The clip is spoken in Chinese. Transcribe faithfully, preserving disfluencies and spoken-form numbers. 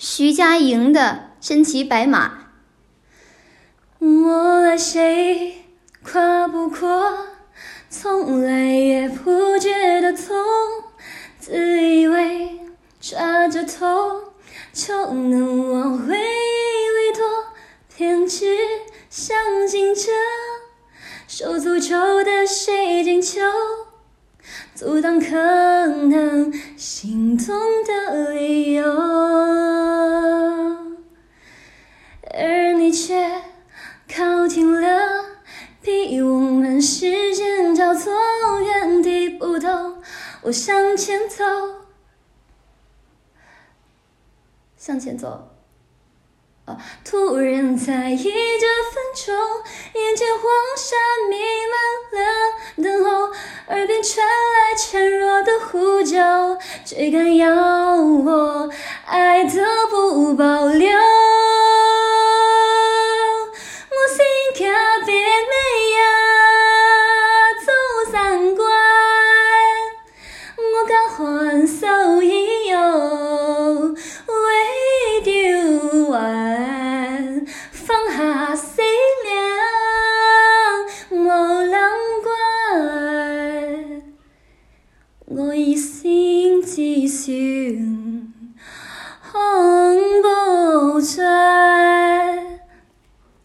徐佳莹的《身骑白马》。 我爱谁跨不过，从来也不觉得痛，自以为抓着头就能往回里躲，偏执相信着手足球的水晶球，阻挡可能心动的理由，而你却靠近了，逼我们时间交错，原地不动。我向前走，向前走。哦，突然在意这分钟，眼前黄沙弥漫了等候，耳边传来孱弱的呼救，追赶要我爱的不保留。我心卡别美呀，走三关，我敢还手已有，为丢完放下思量，无人管，我一心只想风不转。